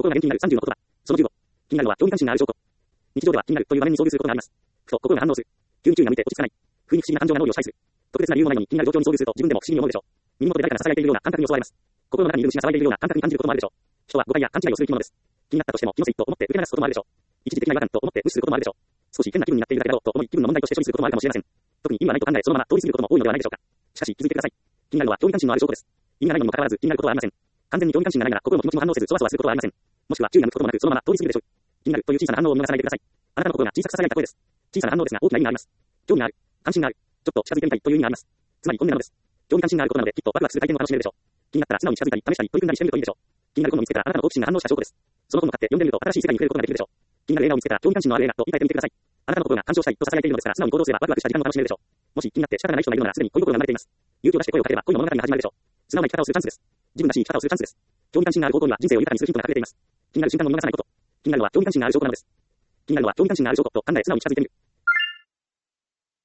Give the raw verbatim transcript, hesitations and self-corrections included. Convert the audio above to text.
心が元気になるさんじゅうの言葉。そのじゅうご。気になるのは興味関心がある証拠。日常では気になるという場面に遭遇することがあります。ふと心が反応する。急に注意が向いて落ち着かない。不意に不思議な感情が脳裏を支配する。特別な理由もないのに気になる状況に遭遇すると自分でも不思議に思うでしょう。耳元で誰かが囁いているような感覚に襲われます。心の中にいる虫が騒いでいるような感覚に感じることもあるでしょう。人は誤解や勘違いをする生き物です。気になったとしても気のせいと思って受け流すこともあるでしょう。一時的な違和感と思って無視することもあるでしょう。少し変な気分になっているだけだろうと思い気分の問題として処理することもあるかもしれません。特に意味はないと考えそのまま通り過ぎることも多いのではないでしょうか。しかし気づいてください。気になるのは興味関心のある証拠です。意味がないのにもかかわらず気になることはありません。完全に興味関心がないなら心も気持ちも反応せずそわそわすることはありません。もしくは注意が向くこともなくそのまま通り過ぎるでしょう。気になるという小さな反応を見逃さないでください。あなたの心が小さく囁いた声です。小さな反応ですが大きな意味があります。興味がある、関心がある、ちょっと近づいてみたいという意味があります。つまり本音なのです。興味関心があることなのできっとワクワクする体験を楽しめるでしょう。気になったら素直に近づいたり試したり取り組んだりしてみるといいでしょう。気になる本を見つけたらあなたの好奇心が反応した証拠です。その本を買って読んでみると新しい世界に触れることができるでしょう。気になる映画を見つけたら興味関心のある映画と言い換えてみてください。あなたの心が干渉したいと囁いているのですから素直に行動すればワクワクした時間を楽しめるでしょう。もし気になって仕方がない人がいるのならすでに恋心が生まれています。勇気を出して声をかければ恋の物語が始まるでしょう。素直な生き方をするチャンスです。自分らしい生き方をするチャンスです。興味関心がある行動には人生を豊かにするヒントが隠れています。気になる瞬間を見逃さないこと。気になるのは興味関心がある証拠なのです。気になるのは興味関心がある証拠と考え素直に近づいてみる。